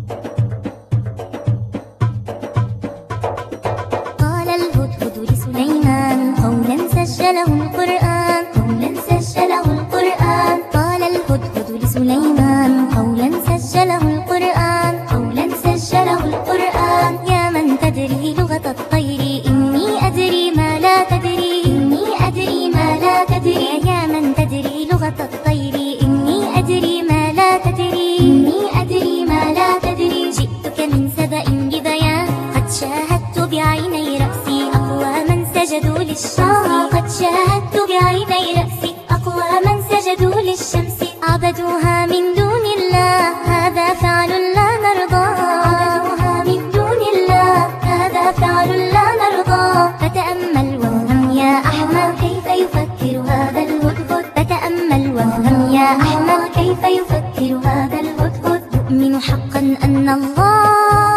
قال الهدهد لسليمان قولا سجله القرآن، قولا سجله القرآن. قال الهدهد لسليمان قولا سجله القرآن، قولا سجله القرآن. يا من تدري لغة الطير إني أدري ما لا تدري، إني أدري ما لا تدري. يا من تدري لغة الطير إني أدري ما لا تدري، إني أدري ما لا تدري. جئتك من سبأ ببيان، قد شاهدت بعيني رأسي أقواما سجدوا للشمس، قد شاهدت بعيني رأسي أقواما سجدوا للشمس. عبدوها من دون الله، هذا فعل لا نرضاه، عبدوها من دون الله، هذا فعل لا نرضاه. فتأمل وافهم يا أحمد كيف يفكر هذا الهدهد، فتأمل وافهم يا أحمد كيف يفكر هذا الهدهد. يؤمن حقا أن الله